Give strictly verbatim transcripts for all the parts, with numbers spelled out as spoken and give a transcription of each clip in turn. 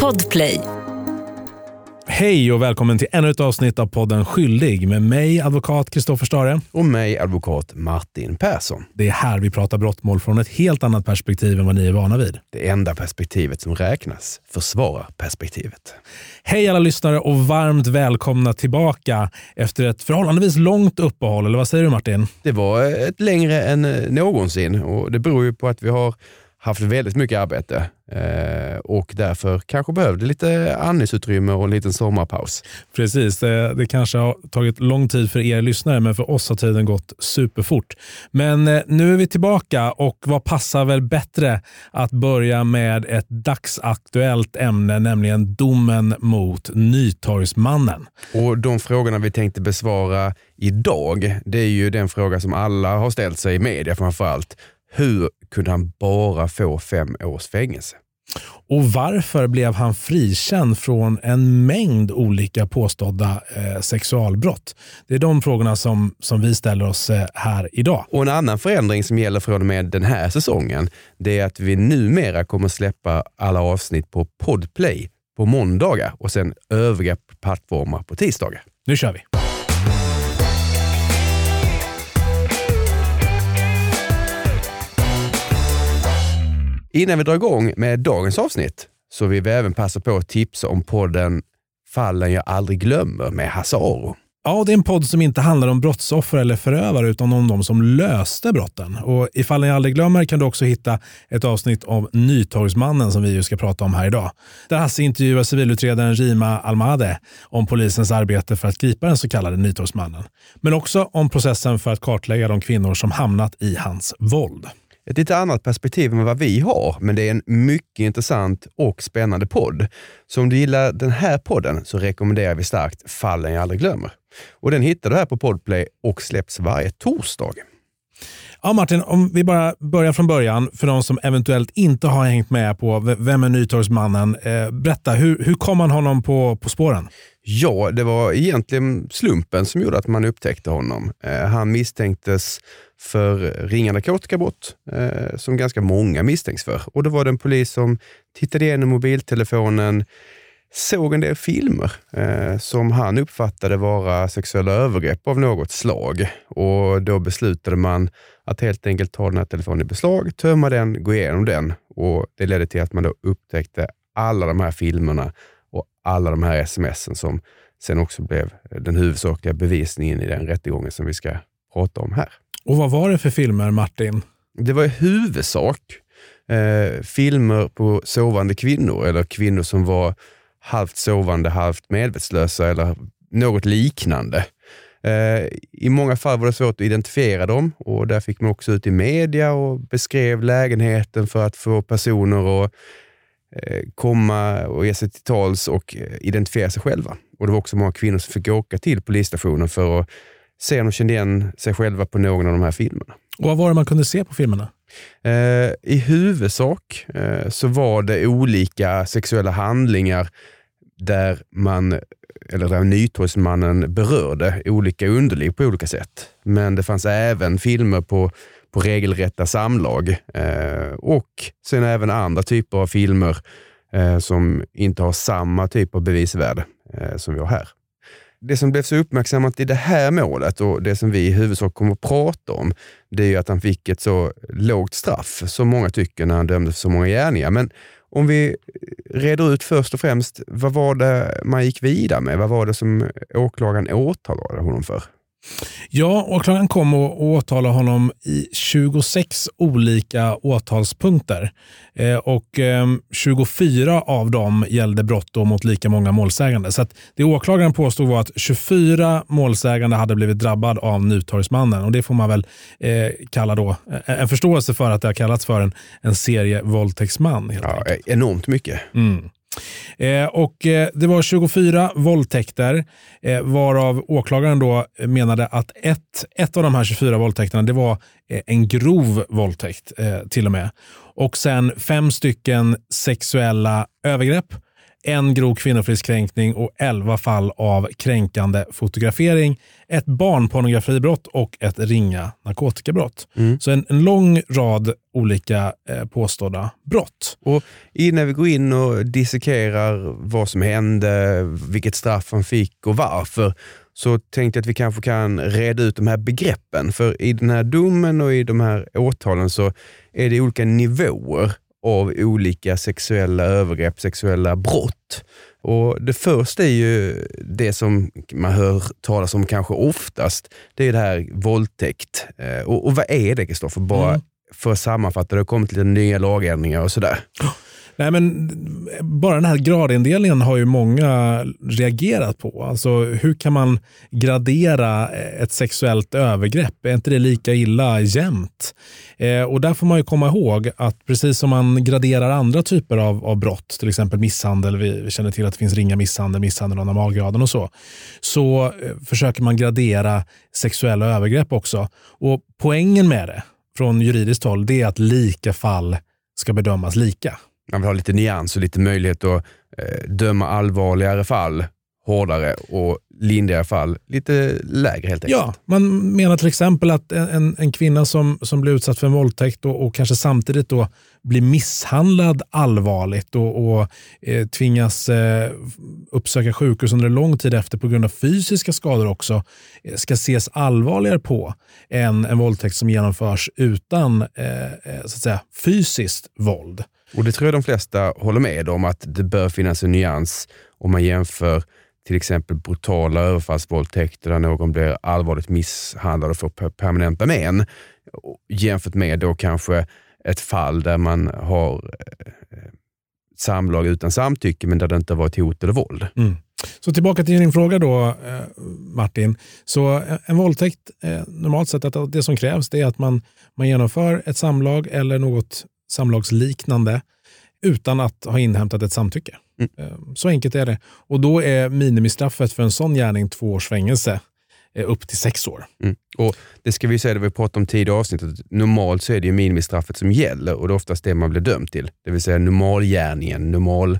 Podplay. Hej och välkommen till ännu ett avsnitt av podden Skyldig med mig, advokat Kristoffer Stare. Och mig, advokat Martin Persson. Det är här vi pratar brottmål från ett helt annat perspektiv än vad ni är vana vid. Det enda perspektivet som räknas, försvararperspektivet. Hej alla lyssnare och varmt välkomna tillbaka efter ett förhållandevis långt uppehåll. Eller vad säger du, Martin? Det var ett längre än någonsin och det beror ju på att vi har haft väldigt mycket arbete eh, och därför kanske behövde lite andningsutrymme och en liten sommarpaus. Precis, det, det kanske har tagit lång tid för er lyssnare, men för oss har tiden gått superfort. Men eh, nu är vi tillbaka, och vad passar väl bättre att börja med ett dagsaktuellt ämne, nämligen domen mot Nytorgsmannen. Och de frågorna vi tänkte besvara idag, det är ju den fråga som alla har ställt sig i media framförallt. Hur kunde han bara få fem års fängelse? Och varför blev han frikänd från en mängd olika påstådda eh, sexualbrott? Det är de frågorna som, som vi ställer oss eh, här idag. Och en annan förändring som gäller från och med den här säsongen, det är att vi numera kommer släppa alla avsnitt på Podplay på måndagar och sen övriga plattformar på tisdagar. Nu kör vi! Innan vi drar igång med dagens avsnitt så vill vi även passa på att tipsa om podden Fallen jag aldrig glömmer med Hasse Aro. Ja, det är en podd som inte handlar om brottsoffer eller förövare utan om de som löste brotten. Och i Fallen jag aldrig glömmer kan du också hitta ett avsnitt av Nytorgsmannen som vi ju ska prata om här idag. Där Hasse intervjuar civilutredaren Rima Almade om polisens arbete för att gripa den så kallade Nytorgsmannen. Men också om processen för att kartlägga de kvinnor som hamnat i hans våld. Ett lite annat perspektiv än vad vi har, men det är en mycket intressant och spännande podd. Så om du gillar den här podden så rekommenderar vi starkt Fallen jag aldrig glömmer. Och den hittar du här på Podplay och släpps varje torsdag. Ja, Martin, om vi bara börjar från början för de som eventuellt inte har hängt med på vem är Nytorgsmannen. Eh, berätta, hur, hur kom man honom på, på spåren? Ja, det var egentligen slumpen som gjorde att man upptäckte honom. Eh, han misstänktes för ringa narkotikabrott eh, som ganska många misstänks för. Och det var den polis som tittade igenom mobiltelefonen, såg en del filmer eh, som han uppfattade vara sexuella övergrepp av något slag. Och då beslutade man att helt enkelt ta den här telefonen i beslag, tömma den, gå igenom den. Och det ledde till att man då upptäckte alla de här filmerna och alla de här smsen som sen också blev den huvudsakliga bevisningen i den rättegången som vi ska prata om här. Och vad var det för filmer, Martin? Det var i huvudsak eh, filmer på sovande kvinnor eller kvinnor som var halvt sovande, halvt medvetslösa eller något liknande. Eh, I många fall var det svårt att identifiera dem och där fick man också ut i media och beskrev lägenheten för att få personer att eh, komma och ge sig till tals och identifiera sig själva. Och det var också många kvinnor som fick åka till polisstationen för att se om de kände igen sig själva på någon av de här filmerna. Och vad var det man kunde se på filmerna? Eh, I huvudsak eh, så var det olika sexuella handlingar där man, eller där Nytorgsmannen berörde olika underliv på olika sätt. Men det fanns även filmer på, på regelrätta samlag eh, och sen även andra typer av filmer eh, som inte har samma typ av bevisvärde eh, som vi har här. Det som blev så uppmärksammat i det här målet och det som vi i huvudsak kommer att prata om, det är ju att han fick ett så lågt straff som många tycker när han dömdes för så många gärningar. Men om vi reder ut först och främst, vad var det man gick vidare med? Vad var det som åklagaren åtalade honom för? Ja, åklagaren kom och åtala honom i tjugosex olika åtalspunkter eh, och eh, tjugofyra av dem gällde brott då mot lika många målsägande. Så att det åklagaren påstod var att tjugofyra målsägande hade blivit drabbad av Nytorgsmannen, och det får man väl eh, kalla då en förståelse för att det har kallats för en, en serievåldtäktsman. Helt ja, enormt mycket. Mm. Eh, och eh, det var tjugofyra våldtäkter eh, varav åklagaren då menade att ett, ett av de här tjugofyra våldtäkterna det var eh, en grov våldtäkt eh, till och med. Och sen fem stycken sexuella övergrepp, en grov kvinnofridskränkning och elva fall av kränkande fotografering, ett barnpornografibrott och ett ringa narkotikabrott. Mm. Så en, en lång rad olika eh, påstådda brott. Och innan vi går in och dissekerar vad som hände, vilket straff han fick och varför, så tänkte jag att vi kanske kan reda ut de här begreppen. För i den här domen och i de här åtalen så är det olika nivåer av olika sexuella övergrepp, sexuella brott. Och det första är ju det som man hör talas om kanske oftast. Det är det här våldtäkt. Och, och vad är det, Kristoffer? Bara mm. för att sammanfatta, det har kommit lite nya lagändringar och sådär. Nej, men bara den här gradindelningen har ju många reagerat på. Alltså hur kan man gradera ett sexuellt övergrepp? Är inte det lika illa jämt? Eh, och där får man ju komma ihåg att precis som man graderar andra typer av, av brott, till exempel misshandel, vi, vi känner till att det finns ringa misshandel, misshandel av normalgraden och så, så eh, försöker man gradera sexuella övergrepp också. Och poängen med det från juridiskt håll, det är att lika fall ska bedömas lika. Man vill ha lite nyans och lite möjlighet att eh, döma allvarligare fall hårdare och lindrigare fall lite lägre helt enkelt. Ja, man menar till exempel att en, en kvinna som, som blir utsatt för en våldtäkt och, och kanske samtidigt då blir misshandlad allvarligt och, och eh, tvingas eh, uppsöka sjukhus under en lång tid efter på grund av fysiska skador också, eh, ska ses allvarligare på än en våldtäkt som genomförs utan eh, så att säga fysiskt våld. Och det tror jag de flesta håller med om, att det bör finnas en nyans om man jämför till exempel brutala överfallsvåldtäkter där någon blir allvarligt misshandlad och får permanenta men, jämfört med då kanske ett fall där man har samlag utan samtycke men där det inte har varit hot eller våld. Mm. Så tillbaka till din fråga då, Martin. Så en våldtäkt, normalt sett att det som krävs det är att man, man genomför ett samlag eller något samlagsliknande utan att ha inhämtat ett samtycke. Mm. Så enkelt är det. Och då är minimistraffet för en sån gärning två års fängelse upp till sex år. Mm. Och det ska vi säga, det vi pratade om tidigare avsnittet. Normalt så är det ju minimistraffet som gäller och det är oftast det man blir dömd till. Det vill säga normalgärningen, normal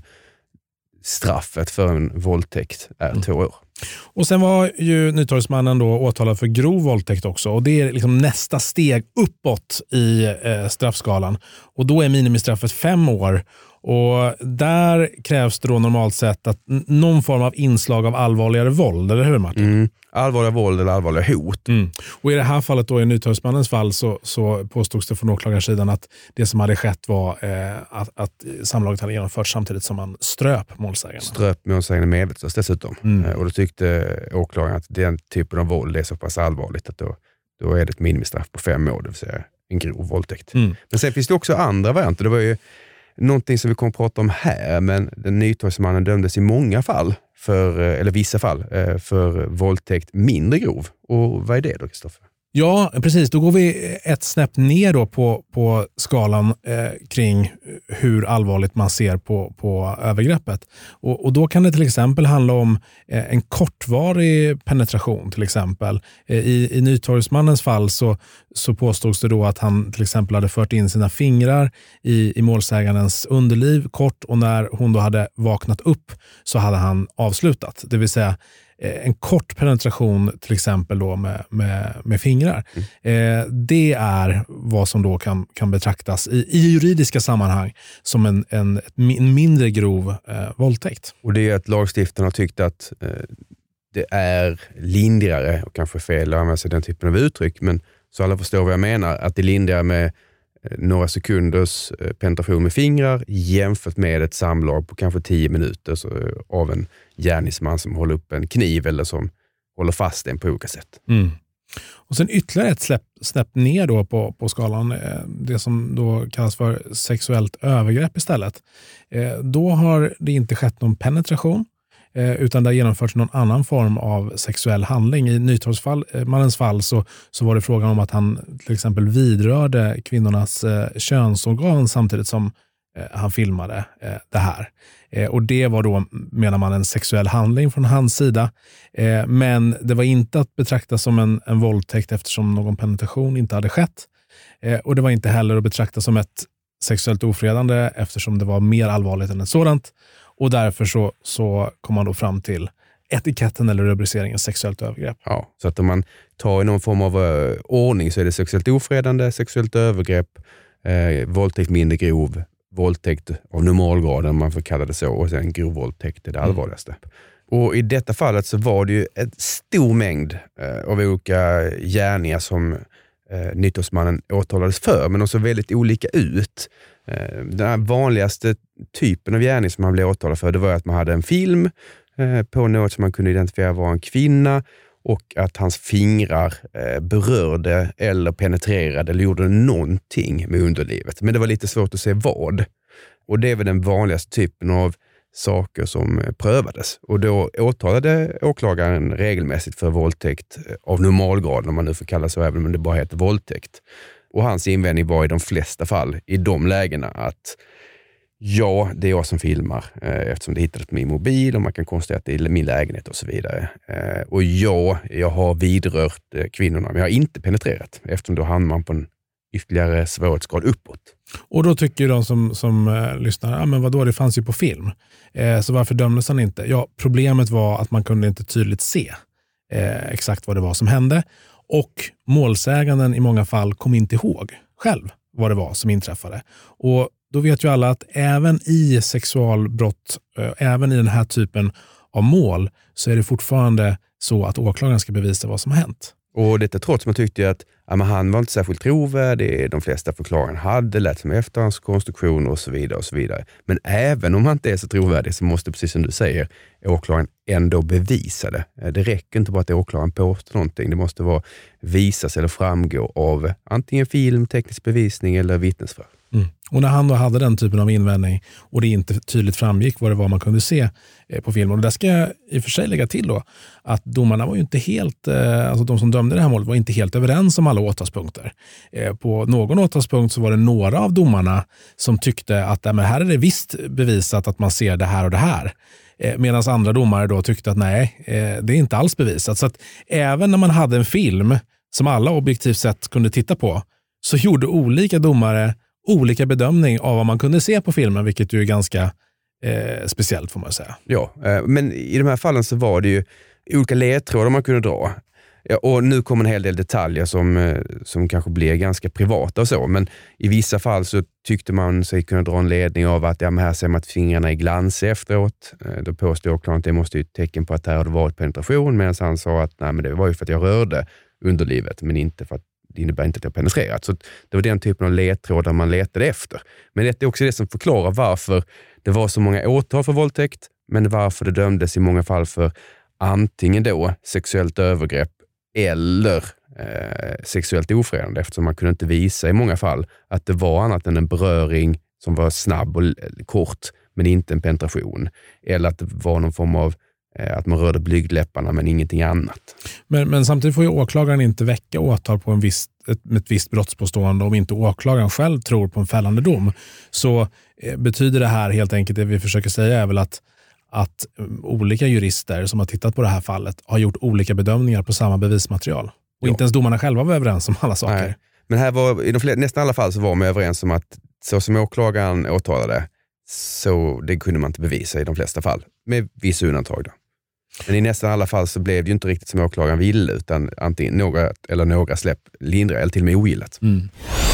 straffet för en våldtäkt är mm. två år. Och sen var ju Nytorgsmannen då åtalad för grov våldtäkt också. Och det är liksom nästa steg uppåt i eh, straffskalan. Och då är minimistraffet fem år. Och där krävs det då normalt sett att n- någon form av inslag av allvarligare våld, eller hur Martin? Mm. Allvarliga våld eller allvarliga hot. Mm. Och i det här fallet då, i Nytorgsmannens fall, så, så påstods det från åklagarsidan att det som hade skett var eh, att, att samlaget hade genomförts samtidigt som man ströp målsägaren. Ströp målsägaren medvetslös dessutom. Mm. Och då tyckte åklagaren att den typen av våld är så pass allvarligt att då, då är det ett minimistraff på fem år, det vill säga en grov våldtäkt. Mm. Men sen finns det också andra varianter. Det var ju någonting som vi kommer att prata om här, men den Nytorgsmannen dömdes i många fall, för, eller vissa fall, för våldtäkt mindre grov. Och vad är det då, Kristoffer? Ja, precis. Då går vi ett snäpp ner då på, på skalan eh, kring hur allvarligt man ser på, på övergreppet. Och, och då kan det till exempel handla om eh, en kortvarig penetration till exempel. Eh, I i Nytorgsmannens fall så, så påstods det då att han till exempel hade fört in sina fingrar i, i målsägarens underliv kort, och när hon då hade vaknat upp så hade han avslutat. Det vill säga en kort penetration till exempel då med, med, med fingrar. Mm. Eh, det är vad som då kan, kan betraktas i, i juridiska sammanhang som en, en, en mindre grov eh, våldtäkt. Och det är att lagstiftarna har tyckt att eh, det är lindrigare, och kanske fel att använda sig den typen av uttryck, men så alla förstår vad jag menar, att det är lindrigare med några sekunders penetration med fingrar jämfört med ett samlag på kanske tio minuter så, av en gärningsman som håller upp en kniv eller som håller fast den på olika sätt. Mm. Och sen ytterligare ett släpp, snäpp ner då på, på skalan, det som då kallas för sexuellt övergrepp istället. Då har det inte skett någon penetration, utan det har genomförts någon annan form av sexuell handling. I Nytorgsmannens fall så, så var det frågan om att han till exempel vidrörde kvinnornas eh, könsorgan samtidigt som eh, han filmade eh, det här. Eh, och det var då, menar man, en sexuell handling från hans sida. Eh, men det var inte att betrakta som en, en våldtäkt eftersom någon penetration inte hade skett. Eh, och det var inte heller att betrakta som ett sexuellt ofredande eftersom det var mer allvarligt än ett sådant. Och därför så, så kom man då fram till etiketten eller rubriceringen sexuellt övergrepp. Ja, så att om man tar i någon form av uh, ordning så är det sexuellt ofredande, sexuellt övergrepp, eh, våldtäkt mindre grov, våldtäkt av normalgraden, om man får kalla det så, och sen grov våldtäkt är det allvarligaste. Mm. Och i detta fallet så var det ju en stor mängd eh, av olika gärningar som eh, nyttårsmannen åtalades för, men de såg väldigt olika ut. Eh, den här vanligaste typen av gärning som han blev åtalad för, det var att man hade en film eh, på något som man kunde identifiera var en kvinna, och att hans fingrar eh, berörde eller penetrerade eller gjorde någonting med underlivet. Men det var lite svårt att se vad. Och det är väl den vanligaste typen av saker som prövades. Och då åtalade åklagaren regelmässigt för våldtäkt av normalgrad, om man nu får kalla så, även om det bara heter våldtäkt. Och hans invändning var i de flesta fall, i de lägena, att ja, det är jag som filmar eh, eftersom det hittades på min mobil och man kan konstatera att det är min lägenhet och så vidare. Eh, och ja, jag har vidrört eh, kvinnorna, men jag har inte penetrerat, eftersom då hamnar man på en ytterligare svårighetsgrad uppåt. Och då tycker de som, som eh, lyssnar, ja men vadå, det fanns ju på film. Eh, så varför dömdes han inte? Ja, problemet var att man kunde inte tydligt se eh, exakt vad det var som hände. Och målsäganden i många fall kom inte ihåg själv vad det var som inträffade. Och då vet ju alla att även i sexualbrott, eh, även i den här typen av mål, så är det fortfarande så att åklagaren ska bevisa vad som har hänt. Och detta trots man tyckte att ja, men han var inte särskilt trovärdig, de flesta förklaringar hade lärt som efterhandskonstruktioner och så vidare och så vidare. Men även om han inte är så trovärdig så måste, precis som du säger, åklagaren ändå bevisa det. Det räcker inte bara att åklagaren påstår någonting, det måste vara visas eller framgå av antingen film, teknisk bevisning eller vittnesförhör. Mm. Och när han då hade den typen av invändning och det inte tydligt framgick vad det var man kunde se eh, på filmen. Och där ska jag i och för sig lägga till då att domarna var ju inte helt, eh, alltså de som dömde det här målet var inte helt överens om alla åtalspunkter. Eh, på någon åtalspunkt så var det några av domarna som tyckte att äh, men här är det visst bevisat att man ser det här och det här. Eh, Medan andra domare då tyckte att nej, eh, det är inte alls bevisat. Så att även när man hade en film som alla objektivt sett kunde titta på, så gjorde olika domare olika bedömning av vad man kunde se på filmen, vilket ju är ganska eh, speciellt får man säga. Ja, eh, men i de här fallen så var det ju olika ledtrådar man kunde dra. Ja, och nu kommer en hel del detaljer som, eh, som kanske blir ganska privata och så, men i vissa fall så tyckte man sig kunna dra en ledning av att ja, men här ser man att fingrarna är glansiga efteråt. Eh, då påstår åklagaren att det måste ju ett tecken på att det här hade varit penetration, medan han sa att nej, men det var ju för att jag rörde underlivet, men inte för att det innebär inte att jag har penetrerat. Så det var den typen av ledtrådar man letade efter. Men det är också det som förklarar varför det var så många åtal för våldtäkt, men varför det dömdes i många fall för antingen då sexuellt övergrepp eller eh, sexuellt ofredande, eftersom man kunde inte visa i många fall att det var annat än en beröring som var snabb och kort, men inte en penetration. Eller att det var någon form av att man rörde blygdläpparna men ingenting annat. Men, men samtidigt får ju åklagaren inte väcka åtal på en viss, ett, ett visst brottspåstående om inte åklagaren själv tror på en fällande dom. Så eh, betyder det här helt enkelt, det vi försöker säga är väl att, att um, olika jurister som har tittat på det här fallet har gjort olika bedömningar på samma bevismaterial. Och jo. Inte ens domarna själva var överens om alla saker. Nej. Men här var, i de flesta, nästan alla fall så var man överens om att så som åklagaren åtalade, så det kunde man inte bevisa i de flesta fall. Med vissa undantag då. Men i nästan alla fall så blev det ju inte riktigt som åklagaren ville, utan antingen några eller några släpp lindra eller till och med ogillat. Mm.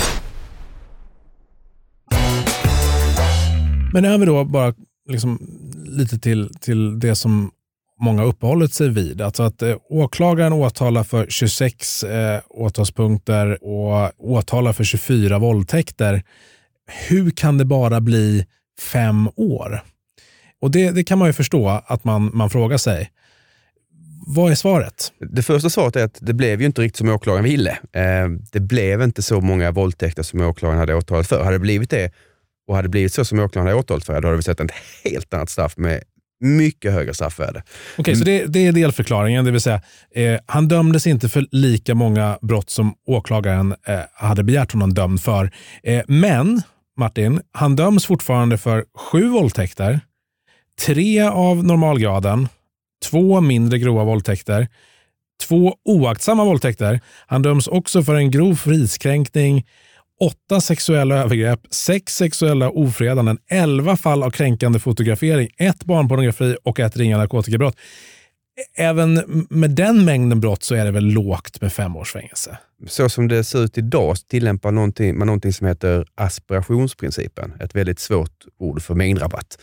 Men över då bara liksom lite till, till det som många uppehållit sig vid. Alltså att eh, åklagaren åtalar för tjugosex eh, åtalspunkter och åtalar för tjugofyra våldtäkter. Hur kan det bara bli fem år? Och det, det kan man ju förstå att man, man frågar sig. Vad är svaret? Det första svaret är att det blev ju inte riktigt som åklagaren ville. Eh, det blev inte så många våldtäkter som åklagaren hade åtalat för. Hade det blivit det och hade det blivit så som åklagaren hade åtalat för, då hade vi sett ett helt annat straff med mycket högre straffvärde. Okej, okay, mm. så det, det är delförklaringen. Det vill säga, eh, han dömdes inte för lika många brott som åklagaren eh, hade begärt honom dömd för. Eh, men, Martin, han döms fortfarande för sju våldtäkter, tre av normalgraden, två mindre grova våldtäkter, två oaktsamma våldtäkter. Han döms också för en grov fridskränkning åtta sexuella övergrepp, sex sexuella ofredanden, elva fall av kränkande fotografering, ett barnpornografi och ett ringa narkotikabrott. Även med den mängden brott så är det väl lågt med fem års fängelse. Så som det ser ut idag tillämpar någonting, man någonting som heter aspirationsprincipen. Ett väldigt svårt ord för mängdrabatt.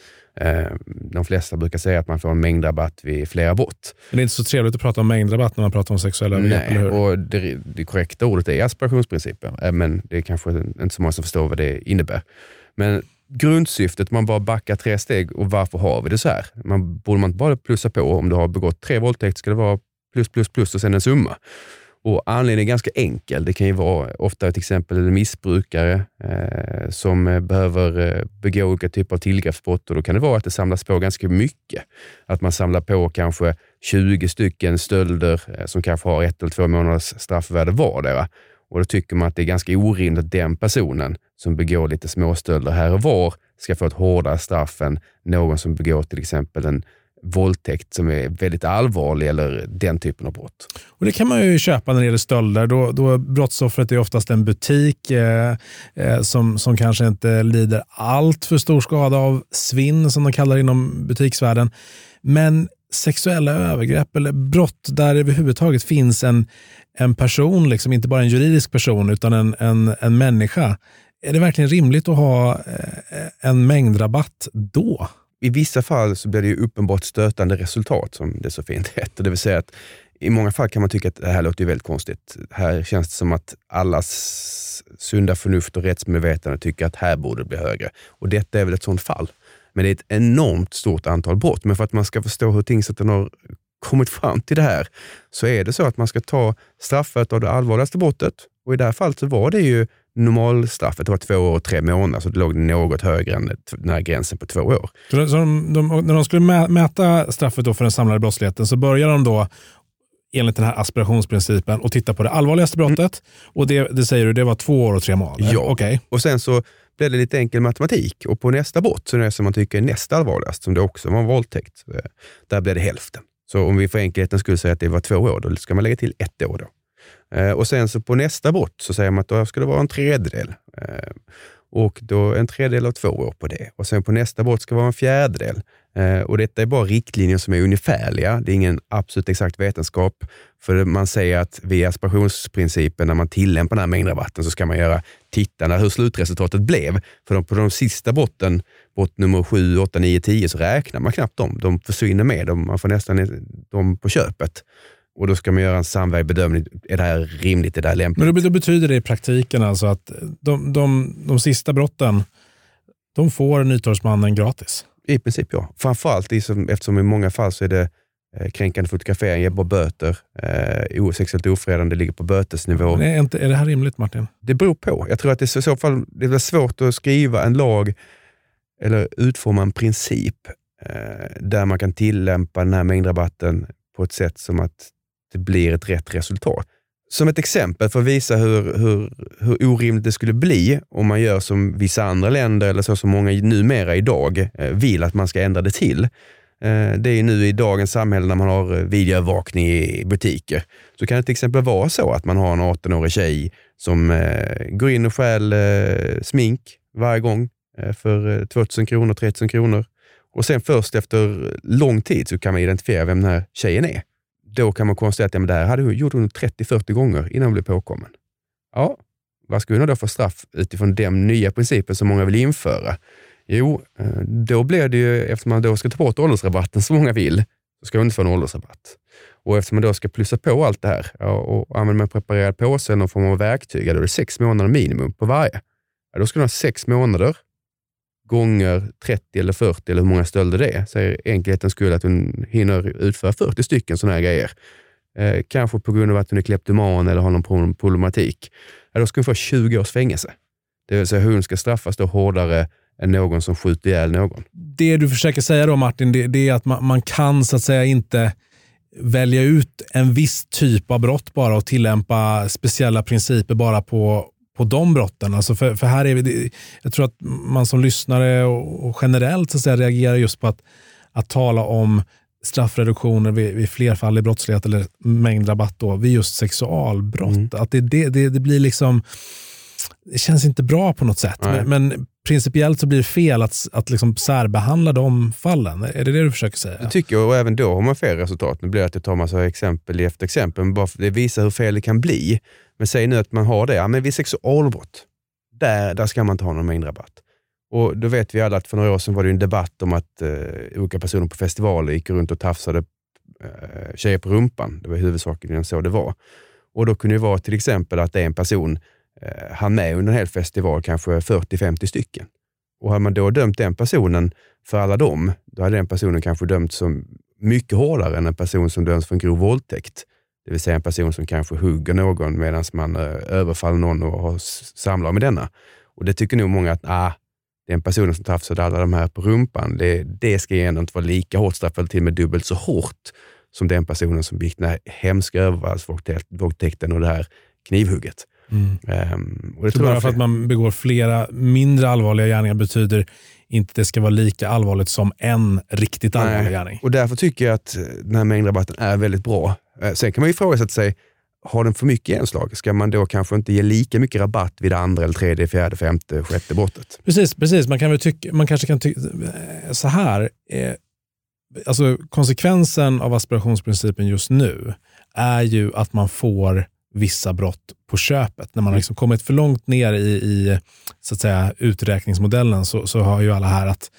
De flesta brukar säga att man får en mängdrabatt vid flera brott. Men det är inte så trevligt att prata om mängdrabatt när man pratar om sexuella övergrepp, Nej, eller hur? och det, det korrekta ordet är aspirationsprincipen. Men det är kanske inte så många som förstår vad det innebär. Men grundsyftet, man bara backar tre steg och varför har vi det så här? Man borde man inte bara plussa på, om du har begått tre våldtäkter ska det vara plus plus plus och sen en summa. Och anledningen är ganska enkel. Det kan ju vara ofta till exempel en missbrukare eh, som behöver eh, begå olika typer av tillgreppsbrott, och då kan det vara att det samlas på ganska mycket. Att man samlar på kanske tjugo stycken stölder eh, som kanske har ett eller två månaders straffvärde vardera. Och då tycker man att det är ganska orimligt att den personen som begår lite småstölder här och var ska få ett hårdare straff än någon som begår till exempel en våldtäkt som är väldigt allvarlig eller den typen av brott. Och det kan man ju köpa när det gäller stölder. Då, då brottsoffret är oftast en butik eh, eh, som, som kanske inte lider allt för stor skada av svinn, som de kallar det inom butiksvärlden. Men sexuella övergrepp eller brott där det överhuvudtaget finns en, en person, liksom inte bara en juridisk person utan en, en, en människa. Är det verkligen rimligt att ha eh, en mängdrabatt då? I vissa fall så blir det ju uppenbart stötande resultat, som det så fint heter. Det vill säga att i många fall kan man tycka att det här låter ju väldigt konstigt. Här känns det som att allas sunda förnuft och rättsmedvetande tycker att här borde det bli högre. Och detta är väl ett sådant fall. Men det är ett enormt stort antal brott. Men för att man ska förstå hur tingsrätten har kommit fram till det här så är det så att man ska ta straffet av det allvarligaste brottet. Och i det här fallet så var det ju normalstraffet, det var två år och tre månader, så det låg något högre än den här gränsen på två år. Så de, de, när de skulle mäta straffet då för den samlade brottsligheten så börjar de då enligt den här aspirationsprincipen och titta på det allvarligaste brottet mm. och det, det säger du, det var två år och tre månader. Ja, okay. Och sen så blev det lite enkel matematik och på nästa brott, så det som man tycker är nästa allvarligast, som det också var en våldtäkt, där blev det hälften. Så om vi för enkelheten skulle säga att det var två år, då ska man lägga till ett år då. Eh, och sen så på nästa brott så säger man att då ska det vara en tredjedel. Eh, och då en tredjedel av två år på det. Och sen på nästa brott ska det vara en fjärdedel. Eh, och detta är bara riktlinjer som är ungefärliga. Det är ingen absolut exakt vetenskap. För man säger att vid aspirationsprincipen, när man tillämpar den här mängdrabatten, så ska man göra tittarna hur slutresultatet blev. För de, på de sista brotten, brott nummer sju, åtta, nio, tio, så räknar man knappt dem. De försvinner med. De, man får nästan dem på köpet. Och då ska man göra en samvägd bedömning. Är det här rimligt? Är det här lämpligt? Men då betyder det i praktiken alltså att de, de, de sista brotten, de får nytorgsmannen gratis? I princip ja. Framförallt liksom, eftersom i många fall så är det eh, kränkande fotografering, ger bara böter. Eh, sexuellt ofredande ligger på bötesnivå. Men är, inte, är det här rimligt, Martin? Det beror på. Jag tror att det är, i så fall, det är svårt att skriva en lag eller utforma en princip eh, där man kan tillämpa den här mängdrabatten på ett sätt som att det blir ett rätt resultat. Som ett exempel för att visa hur, hur, hur orimligt det skulle bli om man gör som vissa andra länder eller så som många numera idag vill att man ska ändra det till. Det är nu i dagens samhälle när man har videoövervakning i butiker. Så kan det till exempel vara så att man har en arton-årig tjej som går in och stjäl smink varje gång för tvåtusen kronor, tretusen kronor. Och sen först efter lång tid så kan man identifiera vem den här tjejen är. Då kan man konstatera att ja, men det här hade hon gjort hon trettio till fyrtio gånger innan hon blev påkommen. Ja, vad ska hon då få straff utifrån den nya principen som många vill införa? Jo, då blir det ju, eftersom man då ska ta bort åldersrabatten som många vill, så ska hon inte få en åldersrabatt. Och eftersom man då ska plussa på allt det här ja, och använda en preparerad påse eller någon form av verktyg, då är det sex månader minimum på varje. Ja, då ska man ha sex månader gånger trettio eller fyrtio eller hur många stölder det är. Så enkelheten skulle att hon hinner utföra fyrtio stycken sådana här grejer. Eh, kanske på grund av att hon är kleptoman eller har någon problematik. Ja, då ska hon få tjugo års fängelse. Det vill säga hon ska straffas då hårdare än någon som skjuter ihjäl någon. Det du försöker säga då, Martin, det, det är att man, man kan så att säga inte välja ut en viss typ av brott bara och tillämpa speciella principer bara på på de brotten. Alltså för, för här är vi, jag tror att man som lyssnare och, och generellt så att säga, reagerar just på att, att tala om straffreduktioner vid, vid flerfaldig brottslighet eller mängdrabatt då, vid just sexualbrott. Mm. Att det, det, det, det blir liksom det känns inte bra på något sätt. Men, men principiellt så blir det fel att, att liksom särbehandla de fallen. Är det det du försöker säga? Jag tycker, och även då har man fel resultat. Nu blir det att jag tar massa exempel efter exempel. Men bara för det visar hur fel det kan bli. Men säg nu att man har det. Ja, men vid sexualbrott, där, där ska man inte ha någon mindre rabatt. Och då vet vi alla att för några år sedan var det en debatt om att eh, olika personer på festivaler gick runt och tafsade eh, tjejer på rumpan. Det var huvudsakligen så det var. Och då kunde det vara till exempel att en person eh, hann med under en hel festival kanske fyrtio till femtio stycken. Och hade man då dömt den personen för alla dem, då hade den personen kanske dömt som mycket hårdare än en person som döms för en grov våldtäkt. Det vill säga en person som kanske hugger någon medan man eh, överfaller någon och har samlar med denna. Och det tycker nog många att ah, den personen som tafsade alla de här på rumpan, det, det ska ändå inte vara lika hårt straff eller till och med dubbelt så hårt som den personen som begick den här hemska överfallsvåldtäkten och det här knivhugget. Mm. Um, och det så tror bara jag för att man begår flera mindre allvarliga gärningar betyder inte att det ska vara lika allvarligt som en riktigt allvarlig Nej. gärning. Och därför tycker jag att den här mängdrabatten är väldigt bra. Sen kan man ju ifrågasätta sig, har den för mycket genomslag? Ska man då kanske inte ge lika mycket rabatt vid det andra eller tredje, fjärde, femte, sjätte brottet? Precis, precis. Man kan väl tycka, man kanske kan tycka så här. Eh, alltså konsekvensen av aspirationsprincipen just nu är ju att man får vissa brott på köpet. När man har liksom kommit för långt ner i, i så att säga uträkningsmodellen så, så har ju alla här att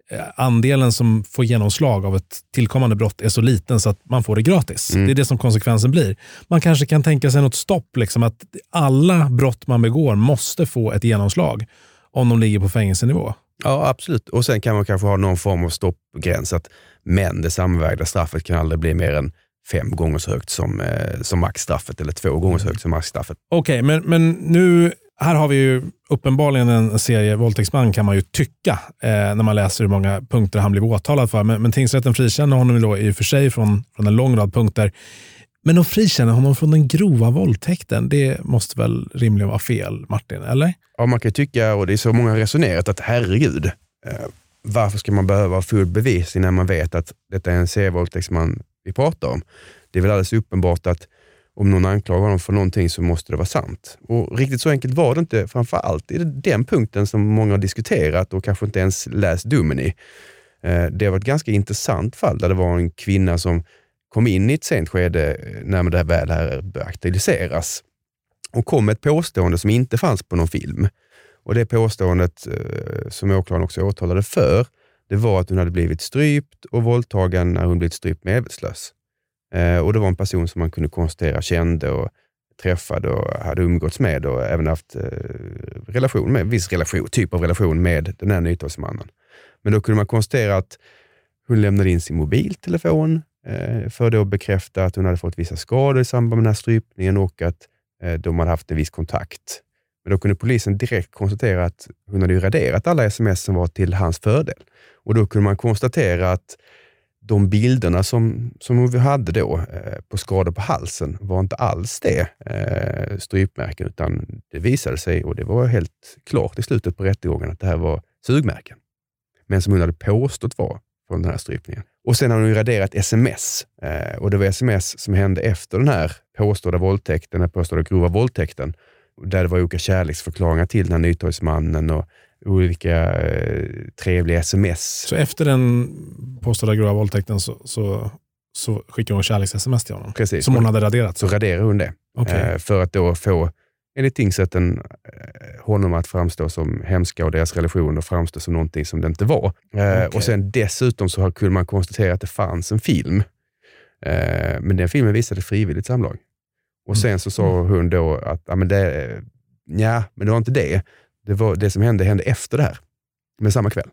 andelen som får genomslag av ett tillkommande brott är så liten så att man får det gratis. Mm. Det är det som konsekvensen blir. Man kanske kan tänka sig något stopp, liksom att alla brott man begår måste få ett genomslag om de ligger på fängelsenivå. Ja, absolut. Och sen kan man kanske ha någon form av stoppgräns att men det sammanvägda straffet kan aldrig bli mer än fem gånger så högt som, eh, som maxstraffet eller två gånger så högt som maxstraffet. Okej, okay, men, men nu här har vi ju uppenbarligen en serie våldtäktsman kan man ju tycka eh, när man läser hur många punkter han blev åtalad för. Men, men tingsrätten frikänner honom då i och för sig från, från en lång rad punkter. Men de frikänner honom från den grova våldtäkten. Det måste väl rimligen vara fel, Martin, eller? Ja, man kan ju tycka, och det är så många resonerat, att herregud, eh, varför ska man behöva full bevis när man vet att detta är en serievåldtäktsman vi pratar om? Det är väl alldeles uppenbart att om någon anklagar honom för någonting så måste det vara sant. Och riktigt så enkelt var det inte, framförallt i den punkten som många har diskuterat och kanske inte ens läst domen i. Det var ett ganska intressant fall där det var en kvinna som kom in i ett sent skede när det väl här aktualiseras och kom med ett påstående som inte fanns på någon film. Och det påståendet som åklagaren också åtalade för, det var att hon hade blivit strypt och våldtagen när hon blivit strypt medvetslös. Eh, och det var en person som man kunde konstatera kände och träffade och hade umgåtts med och även haft eh, relation med, viss relation, typ av relation med den här nytårsmannen. Men då kunde man konstatera att hon lämnade in sin mobiltelefon eh, för att bekräfta att hon hade fått vissa skador i samband med den här strypningen och att eh, de hade haft en viss kontakt. Men då kunde polisen direkt konstatera att hon hade ju raderat alla sms som var till hans fördel. Och då kunde man konstatera att de bilderna som, som vi hade då eh, på skador på halsen var inte alls det eh, strypmärken, utan det visade sig, och det var helt klart i slutet på rättegången, att det här var sugmärken. Men som hon hade påstått var från den här strypningen. Och sen har hon ju raderat sms. Eh, och det var sms som hände efter den här påstådda våldtäkten, den här påstådda grova våldtäkten. Där det var olika kärleksförklaringar till den här nytorgsmannen och olika eh, trevliga sms. Så efter den påstådda grova våldtäkten så, så, så skickade hon kärleks-sms till honom? Precis. Som hon hade raderat? Så raderade hon det. Okay. Eh, för att då få, enligt tingsrätten, eh, honom att framstå som hemska och deras relation och framstå som någonting som det inte var. Eh, okay. Och sen dessutom så kunde man konstatera att det fanns en film. Eh, men den filmen visade frivilligt samlag. Och sen så sa hon då att ja, men det, ja, men det var inte det. Det, var, det som hände hände efter det här. Men samma kväll.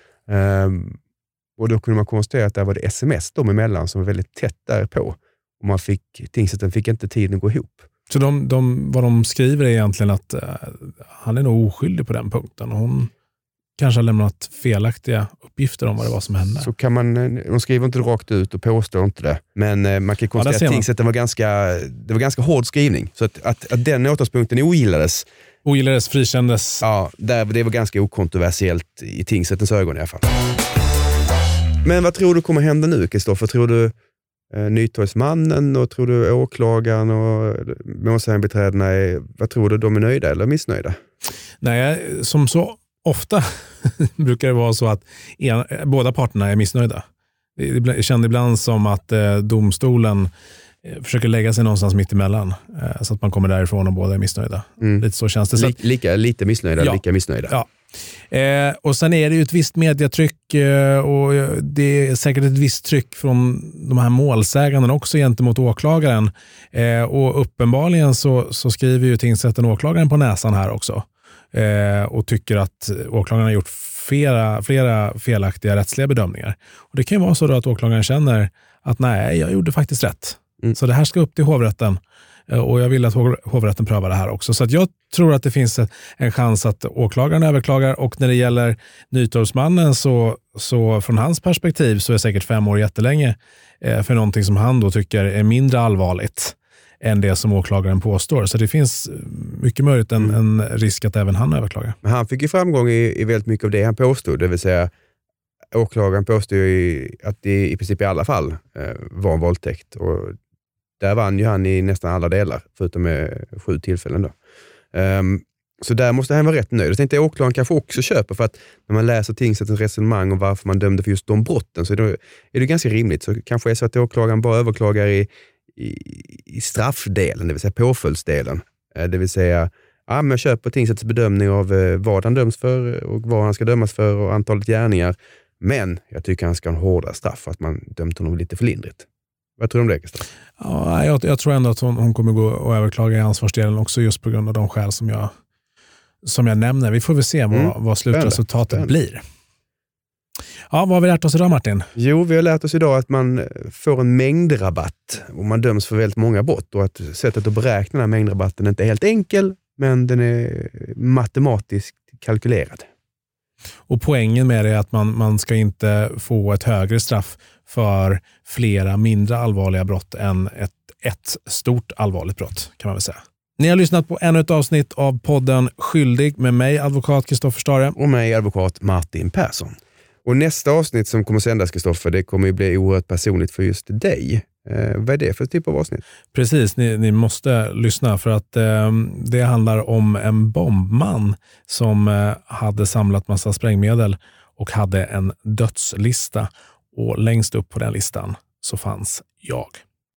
Um, och då kunde man konstatera att det var det sms de emellan som var väldigt tätt därpå. Och man fick, tingsrätten fick inte tiden att gå ihop. Så de, de, vad de skriver är egentligen att uh, han är nog oskyldig på den punkten. Och hon kanske har lämnat felaktiga uppgifter om vad det var som hände. Så kan man, de skriver inte rakt ut och påstår inte det. Men uh, man kan konstatera ja, att tingsrätten var ganska, det var ganska hård skrivning. Så att, att, att den åtalspunkten ogillades. Ogillades, frikändes. Ja, där, det var ganska okontroversiellt i tingsrättens ögon i alla fall. Men vad tror du kommer hända nu, Kristoffer? Tror du eh, Nytorgsmannen och tror du åklagaren och målsägandebiträdena är, vad tror du, de är nöjda eller missnöjda? Nej, som så ofta brukar det vara så att en, båda parterna är missnöjda. Jag känner ibland som att eh, domstolen eh, försöker lägga sig någonstans mitt emellan eh, så att man kommer därifrån och båda är missnöjda. Mm. Lite så känns det. Så att, lika, lite missnöjda, ja, lika missnöjda. Ja. Eh, och sen är det ju ett visst mediatryck eh, och det är säkert ett visst tryck från de här målsäganden också gentemot åklagaren. Eh, och uppenbarligen så, så skriver ju tingsrätten åklagaren på näsan här också. Eh, och tycker att åklagaren har gjort flera, flera felaktiga rättsliga bedömningar. Och det kan ju vara så då att åklagaren känner att nej, jag gjorde faktiskt rätt. Mm. Så det här ska upp till hovrätten. Och jag vill att hovrätten prövar det här också. Så att jag tror att det finns en chans att åklagaren överklagar. Och när det gäller Nytorgsmannen så, så från hans perspektiv så är säkert fem år jättelänge för någonting som han då tycker är mindre allvarligt än det som åklagaren påstår. Så det finns mycket möjligt en, mm. en risk att även han överklagar. Men han fick ju framgång i, i väldigt mycket av det han påstod. Det vill säga åklagaren påstod ju att det i princip i alla fall eh, var en våldtäkt. Och där vann ju han i nästan alla delar, förutom med sju tillfällen då. Um, så där måste han vara rätt nöjd. Jag tänkte att åklagaren kanske också köper, för att när man läser tingsrättens resonemang om varför man dömde för just de brotten, så är det, är det ganska rimligt. Så kanske är det så att åklagaren bara överklagar i, i, i straffdelen, det vill säga påföljdsdelen. Uh, det vill säga, ja, men jag köper tingsrättens bedömning av uh, vad han döms för och vad han ska dömas för och antalet gärningar. Men jag tycker han ska ha en hårdare straff för att man dömt honom lite för lindrigt. Vad tror du om det, Gustav? Ja, jag, jag tror ändå att hon, hon kommer gå och överklaga i ansvarsdelen också, just på grund av de skäl som jag, som jag nämner. Vi får väl se vad, mm. vad slutresultatet Spännande. blir. Ja, vad har vi lärt oss idag, Martin? Jo, vi har lärt oss idag att man får en mängdrabatt om man döms för väldigt många brott, och att sättet att beräkna den här mängdrabatten är inte helt enkel, men den är matematiskt kalkylerad. Och poängen med det är att man, man ska inte få ett högre straff för flera mindre allvarliga brott än ett, ett stort allvarligt brott, kan man väl säga. Ni har lyssnat på ännu ett avsnitt av podden Skyldig med mig, advokat Kristoffer Stare. Och mig, advokat Martin Persson. Och nästa avsnitt som kommer sändas, Kristoffer, det kommer ju bli oerhört personligt för just dig. Eh, vad är det för typ av avsnitt? Precis, ni, ni måste lyssna, för att eh, det handlar om en bombman som eh, hade samlat massa sprängmedel och hade en dödslista. Och längst upp på den listan så fanns jag.